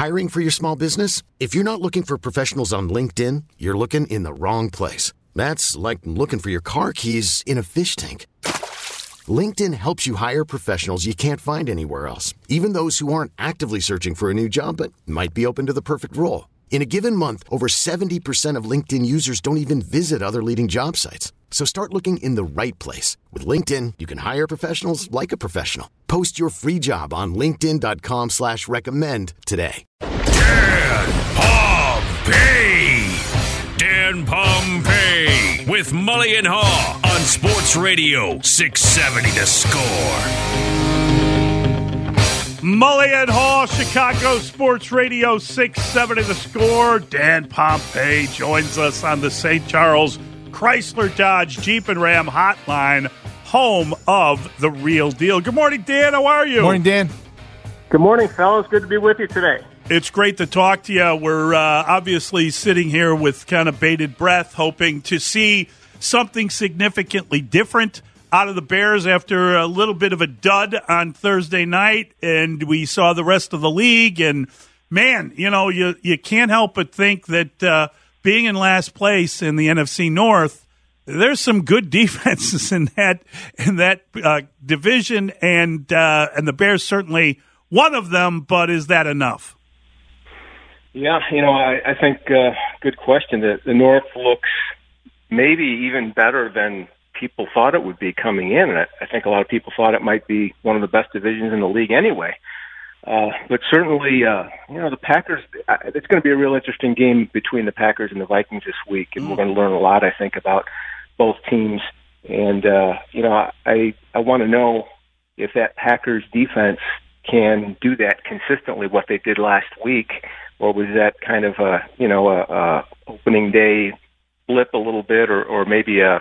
Hiring for your small business? If you're not looking for professionals on LinkedIn, you're looking in the wrong place. That's like looking for your car keys in a fish tank. LinkedIn helps you hire professionals you can't find anywhere else, even those who aren't actively searching for a new job but might be open to the perfect role. In a given month, over 70% of LinkedIn users don't even visit other leading job sites. So start looking in the right place. With LinkedIn, you can hire professionals like a professional. Post your free job on linkedin.com/recommend today. Dan Pompei. Dan Pompei with Mully and Haw on Sports Radio 670 The Score. Mully and Haw, Chicago Sports Radio 670 The Score. Dan Pompei joins us on the St. Charles Chrysler Dodge Jeep and Ram hotline, home of the real deal. Good morning, Dan. How are you? Morning, Dan. Good morning, fellas. Good to be with you today. It's great to talk to you. We're obviously sitting here with kind of bated breath, hoping to see something significantly different out of the Bears after a little bit of a dud on Thursday night, and we saw the rest of the league. And, man, you can't help but think that being in last place in the NFC North, there's some good defenses in that division, and the Bears certainly one of them. But is that enough? Yeah, I think good question. The North looks maybe even better than people thought it would be coming in. And I think a lot of people thought it might be one of the best divisions in the league anyway. But certainly, the Packers, it's going to be a real interesting game between the Packers and the Vikings this week. And we're going to learn a lot, I think, about both teams. And, I want to know if that Packers defense can do that consistently, what they did last week, or was that kind of a opening day blip a little bit, or maybe a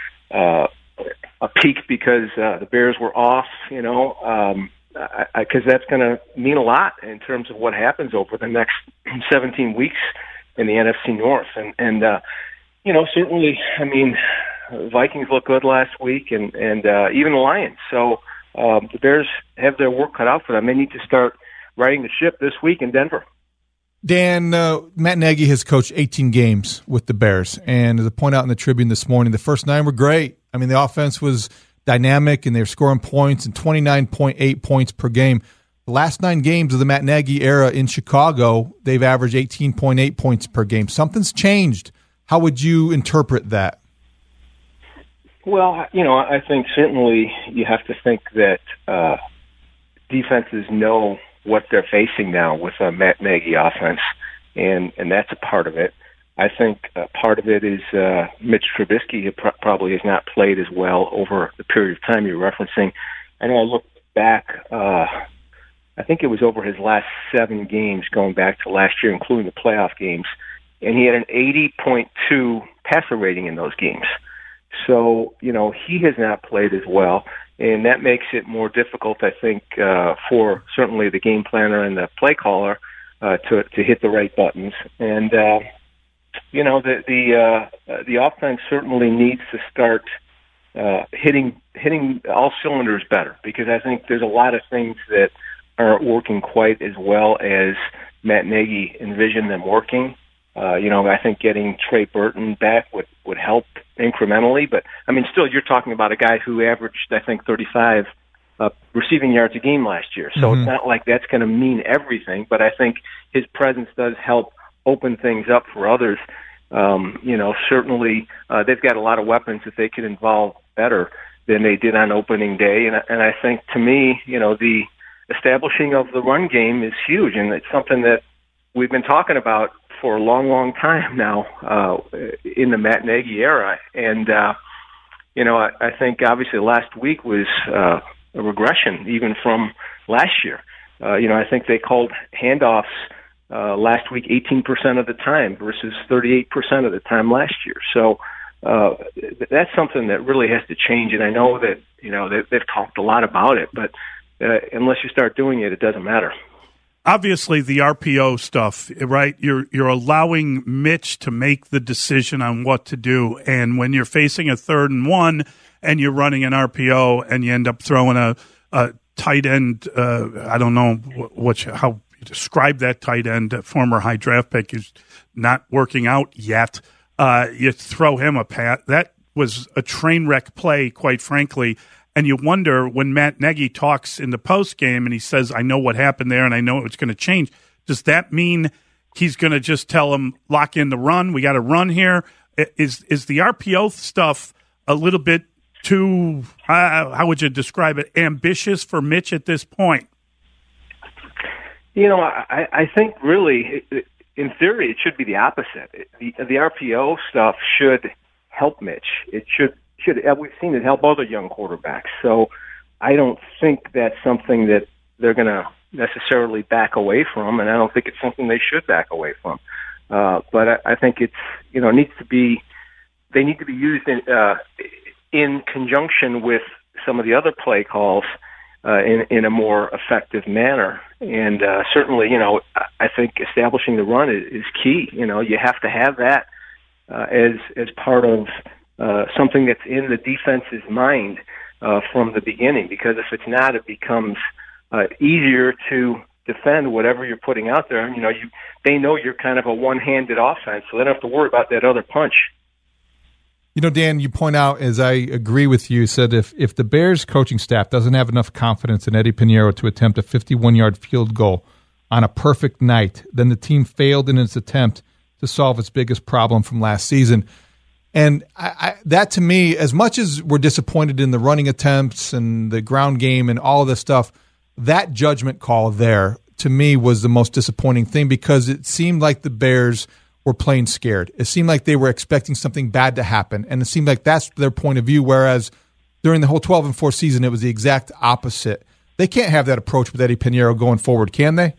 peak because the Bears were off, because that's going to mean a lot in terms of what happens over the next 17 weeks in the NFC North. And certainly, Vikings look good last week, and even the Lions. So the Bears have their work cut out for them. They need to start riding the ship this week in Denver. Dan, Matt Nagy has coached 18 games with the Bears, and as I point out in the Tribune this morning, the first 9 were great. I mean, the offense was dynamic, and they were scoring points and 29.8 points per game. The last 9 games of the Matt Nagy era in Chicago, they've averaged 18.8 points per game. Something's changed. How would you interpret that? Well, I think certainly you have to think that defenses know what they're facing now with a Matt Nagy offense, and that's a part of it. I think part of it is Mitch Trubisky probably has not played as well over the period of time you're referencing. I know I looked back, I think it was over his last 7 games going back to last year, including the playoff games, and he had an 80.2 passer rating in those games. So, he has not played as well, and that makes it more difficult, I think, for certainly the game planner and the play caller to hit the right buttons. And, the offense certainly needs to start hitting all cylinders better, because I think there's a lot of things that aren't working quite as well as Matt Nagy envisioned them working. I think getting Trey Burton back would help incrementally, but still, you're talking about a guy who averaged, I think, 35 receiving yards a game last year. So It's not like that's going to mean everything, but I think his presence does help open things up for others. Certainly they've got a lot of weapons that they could involve better than they did on opening day, and I think, to me, the establishing of the run game is huge, and it's something that we've been talking about for a long, long time now in the Matt Nagy era. And, I think obviously last week was a regression even from last year. I think they called handoffs last week 18% of the time versus 38% of the time last year. So that's something that really has to change. And I know that, they've talked a lot about it, but unless you start doing it, it doesn't matter. Obviously, the RPO stuff, right? You're allowing Mitch to make the decision on what to do, and when you're facing a 3rd and 1 and you're running an RPO and you end up throwing a tight end, I don't know how describe that tight end, former high draft pick, who's not working out yet. You throw him a pass. That was a train wreck play, quite frankly. And you wonder when Matt Nagy talks in the post game and he says, I know what happened there and I know it's going to change. Does that mean he's going to just tell him, lock in the run? We got to run here. Is the RPO stuff a little bit too, how would you describe it, ambitious for Mitch at this point? You know, I think really, in theory, it should be the opposite. The RPO stuff should help Mitch. It should. We've seen it help other young quarterbacks. So I don't think that's something that they're going to necessarily back away from, and I don't think it's something they should back away from. But I think it's, you know, needs to be. They need to be used in conjunction with some of the other play calls in a more effective manner. And certainly, you know, I think establishing the run is key. You know, you have to have that as part of something that's in the defense's mind from the beginning. Because if it's not, it becomes easier to defend whatever you're putting out there. You know, they know you're kind of a one-handed offense, so they don't have to worry about that other punch. You know, Dan, you point out, as I agree with you, said if the Bears coaching staff doesn't have enough confidence in Eddie Piñeiro to attempt a 51-yard field goal on a perfect night, then the team failed in its attempt to solve its biggest problem from last season. And that, to me, as much as we're disappointed in the running attempts and the ground game and all of this stuff, that judgment call there, to me, was the most disappointing thing because it seemed like the Bears were playing scared. It seemed like they were expecting something bad to happen, and it seemed like that's their point of view, whereas during the whole 12-4 season, it was the exact opposite. They can't have that approach with Eddie Piñeiro going forward, can they?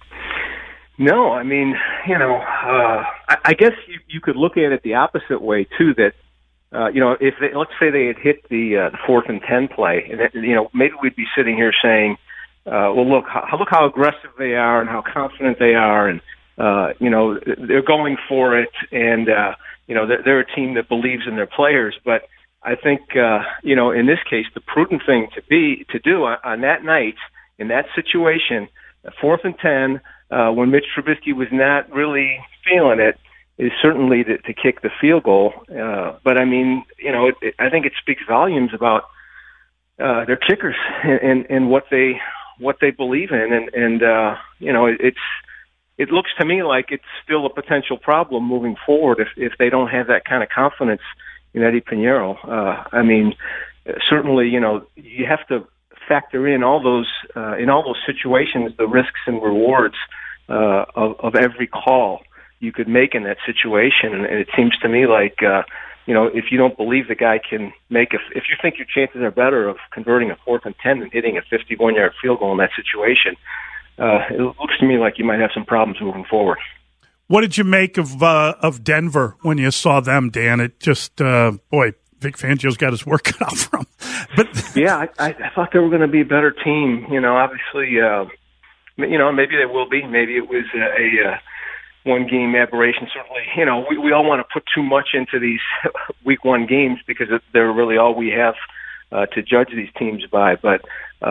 No, I mean, you know, I guess you could look at it the opposite way too. That you know, if let's say they had hit the 4th and 10 play, and you know, maybe we'd be sitting here saying, "Well, look how aggressive they are and how confident they are, and you know, they're going for it, and you know, they're a team that believes in their players." But I think you know, in this case, the prudent thing to do on that night in that situation, 4th and 10. When Mitch Trubisky was not really feeling it, is certainly to kick the field goal. But I mean, you know, I think it speaks volumes about their kickers and what they believe in, and you know, it looks to me like it's still a potential problem moving forward if they don't have that kind of confidence in Eddie Piñeiro. I mean, certainly, you know, you have to factor in all those situations, the risks and rewards of every call you could make in that situation. And it seems to me like, you know, if you don't believe the guy can make if you think your chances are better of converting a 4th and 10 than hitting a 51-yard field goal in that situation, it looks to me like you might have some problems moving forward. What did you make of Denver when you saw them, Dan? It just, boy, Vic Fangio's got his work cut out for him. But yeah, I thought they were going to be a better team. You know, obviously, you know, maybe they will be. Maybe it was a one-game aberration. Certainly, you know, we all want to put too much into these Week 1 games because they're really all we have to judge these teams by. But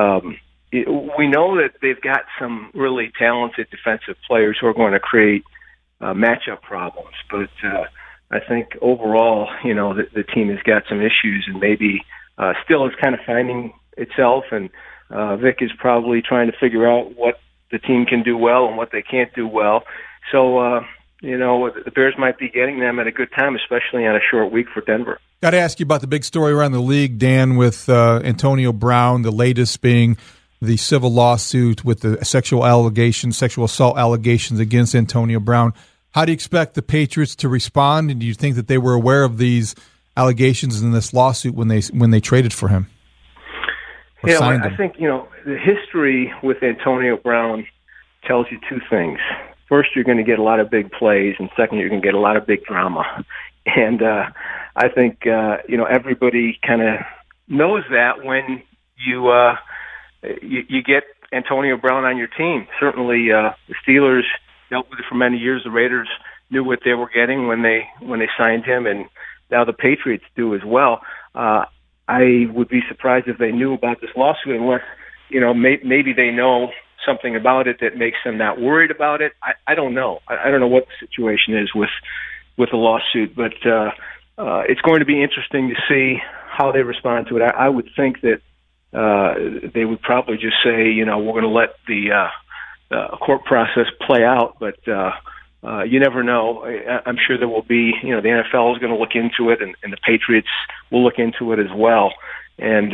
we know that they've got some really talented defensive players who are going to create matchup problems. But I think overall, you know, the team has got some issues and maybe still is kind of finding itself. And Vic is probably trying to figure out what the team can do well and what they can't do well. So, you know, the Bears might be getting them at a good time, especially on a short week for Denver. Got to ask you about the big story around the league, Dan, with Antonio Brown, the latest being the civil lawsuit with the sexual assault allegations against Antonio Brown. How do you expect the Patriots to respond? And do you think that they were aware of these allegations in this lawsuit when they traded for him? Yeah, well, I think, you know, the history with Antonio Brown tells you two things. First, you're going to get a lot of big plays, and second, you're going to get a lot of big drama. And I think, you know, everybody kind of knows that when you get Antonio Brown on your team. Certainly, the Steelers dealt with it for many years. The Raiders knew what they were getting when they signed him, and now the Patriots do as well. I would be surprised if they knew about this lawsuit unless, you know, maybe they know something about it that makes them not worried about it. I don't know. I don't know what the situation is with the lawsuit, but it's going to be interesting to see how they respond to it. I would think that they would probably just say, we're going to let the court process play out, but you never know. I'm sure there will be, the NFL is going to look into it, and the Patriots will look into it as well. And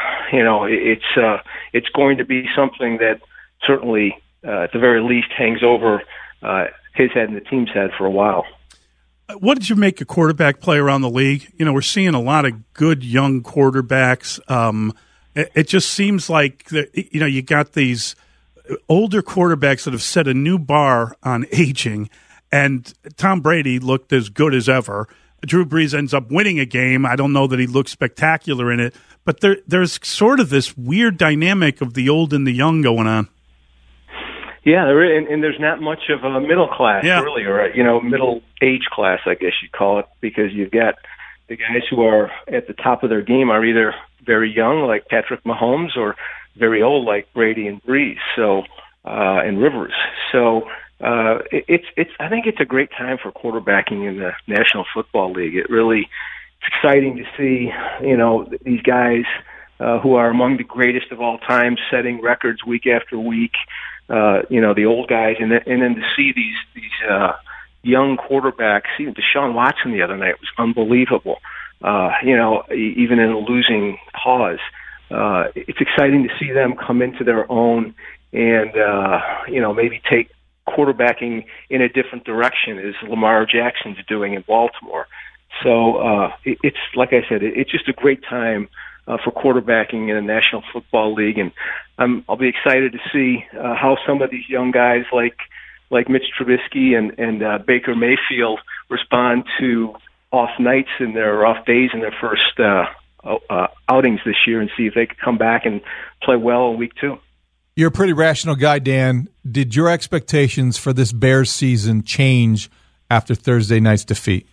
it's going to be something that certainly, at the very least, hangs over his head and the team's head for a while. What did you make of quarterback play around the league? We're seeing a lot of good young quarterbacks. It just seems like you got these older quarterbacks that have set a new bar on aging, and Tom Brady looked as good as ever. Drew Brees ends up winning a game. I don't know that he looked spectacular in it, but there's sort of this weird dynamic of the old and the young going on. Yeah, and there's not much of a middle class, really, or middle age class, I guess you'd call it, because you've got the guys who are at the top of their game are either very young, like Patrick Mahomes, or very old, like Brady and Brees, and Rivers. So I think it's a great time for quarterbacking in the National Football League. It's exciting to see, these guys who are among the greatest of all time, setting records week after week. The old guys, and then to see these young quarterbacks. Even Deshaun Watson the other night was unbelievable. Even in a losing cause, it's exciting to see them come into their own and maybe take quarterbacking in a different direction, as Lamar Jackson's doing in Baltimore. So it's like I said, it's just a great time for quarterbacking in the National Football League, and I'll be excited to see how some of these young guys like Mitch Trubisky and Baker Mayfield respond to off nights and their off days in their first outings this year, and see if they can come back and play well in week 2. You're a pretty rational guy, Dan. Did your expectations for this Bears season change after Thursday night's defeat?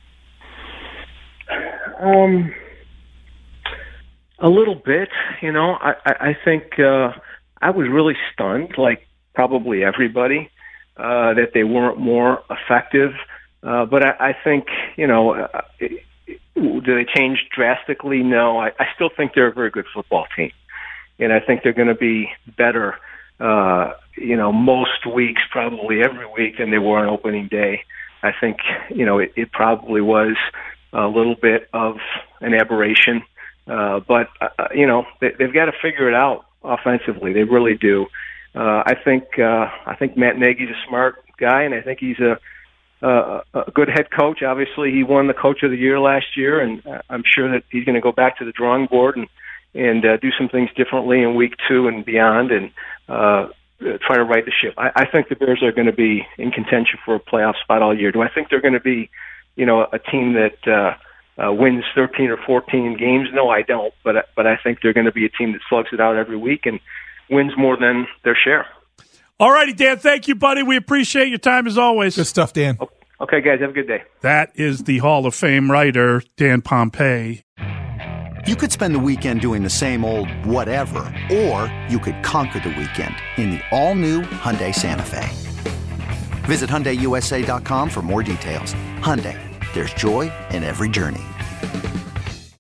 A little bit, I think I was really stunned, like probably everybody, that they weren't more effective. But I think, do they change drastically? No, I still think they're a very good football team. And I think they're going to be better, most weeks, probably every week, than they were on opening day. I think, it probably was a little bit of an aberration. But they've got to figure it out offensively. They really do. I think Matt Nagy's a smart guy, and I think he's a good head coach. Obviously, he won the Coach of the Year last year, and I'm sure that he's going to go back to the drawing board and do some things differently in week 2 and beyond, and try to right the ship. I think the Bears are going to be in contention for a playoff spot all year. Do I think they're going to be, a team that wins 13 or 14 games? No, I don't. But I think they're going to be a team that slugs it out every week and wins more than their share. All righty, Dan. Thank you, buddy. We appreciate your time as always. Good stuff, Dan. Okay, guys. Have a good day. That is the Hall of Fame writer, Dan Pompei. You could spend the weekend doing the same old whatever, or you could conquer the weekend in the all-new Hyundai Santa Fe. Visit HyundaiUSA.com for more details. Hyundai, there's joy in every journey.